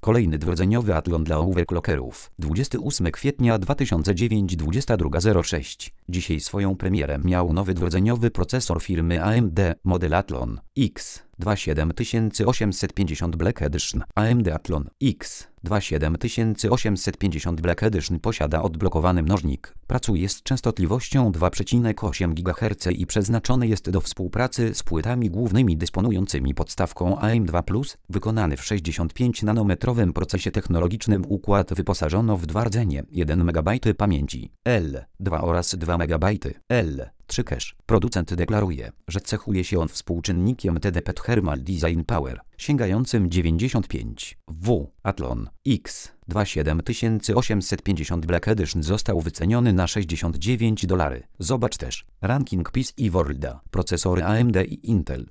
Kolejny dwurdzeniowy Athlon dla overclockerów. 28 kwietnia 2009 22:06. Dzisiaj swoją premierę miał nowy dwurdzeniowy procesor firmy AMD, model Athlon X 27850 Black Edition. AMD Athlon X 27850 Black Edition posiada odblokowany mnożnik. Pracuje z częstotliwością 2,8 GHz i przeznaczony jest do współpracy z płytami głównymi dysponującymi podstawką AM2+, wykonany w 65-nanometrowym procesie technologicznym. Układ wyposażono w 2 rdzenie, 1 MB pamięci L2 oraz 2 MB L3 cache. Producent deklaruje, że cechuje się on współczynnikiem TDP Thermal Design Power sięgającym 95 W. Athlon X 27850 Black Edition został wyceniony na $69. Zobacz też ranking PC i Worlda. Procesory AMD i Intel.